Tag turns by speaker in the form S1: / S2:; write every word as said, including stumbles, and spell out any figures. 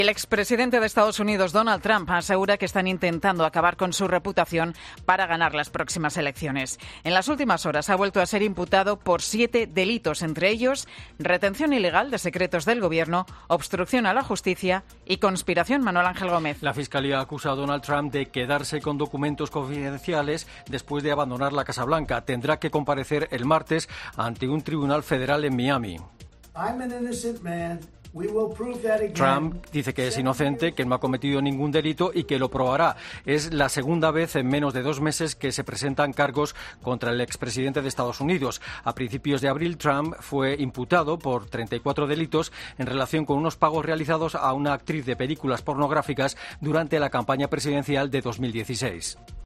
S1: El expresidente de Estados Unidos, Donald Trump, asegura que están intentando acabar con su reputación para ganar las próximas elecciones. En las últimas horas ha vuelto a ser imputado por siete delitos, entre ellos retención ilegal de secretos del gobierno, obstrucción a la justicia y conspiración. Manuel Ángel Gómez.
S2: La Fiscalía acusa a Donald Trump de quedarse con documentos confidenciales después de abandonar la Casa Blanca. Tendrá que comparecer el martes ante un tribunal federal en Miami.
S3: I'm an innocent man.
S2: Trump dice que es inocente, que no ha cometido ningún delito y que lo probará. Es la segunda vez en menos de dos meses que se presentan cargos contra el expresidente de Estados Unidos. A principios de abril, Trump fue imputado por treinta y cuatro delitos en relación con unos pagos realizados a una actriz de películas pornográficas durante la campaña presidencial de dos mil dieciséis.